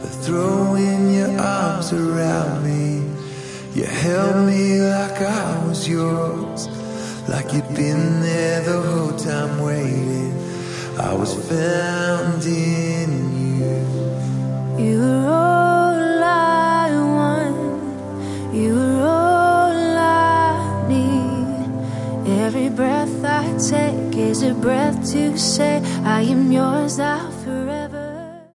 throwing your arms around me. You held me like I was yours, like you'd been there the whole time waiting. I was found in you. You were all I want, you were all I need. Every breath I take is a breath to say I am yours, I'll